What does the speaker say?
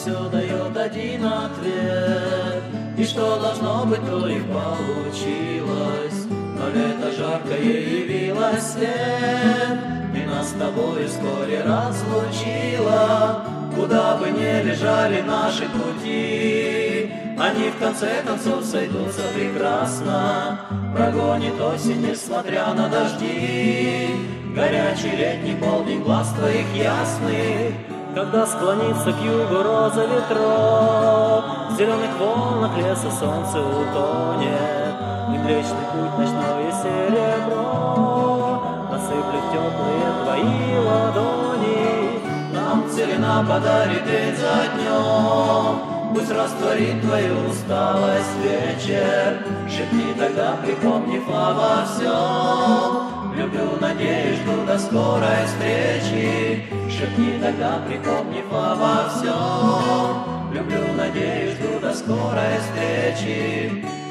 все дает один ответ, и что должно быть, то и получилось. Но лето жаркое явилось свет, и нас с тобой вскоре разлучило. Куда бы ни лежали наши пути, они в конце концов сойдутся прекрасно. Прогонит осень, несмотря на дожди, горячий летний полдень глаз твоих ясных. Когда склонится к югу роза ветров, в зеленых волнах леса солнце утонет, и Млечный Путь ночное серебро осыплет теплые твои ладони. Нам целина подарит день за днем, пусть растворит твою усталость вечер. Шепни тогда, припомнив обо всем: люблю, надеюсь, жду до скорой встречи. Шепни тогда, припомнив обо всем: люблю, надеюсь, жду до скорой встречи.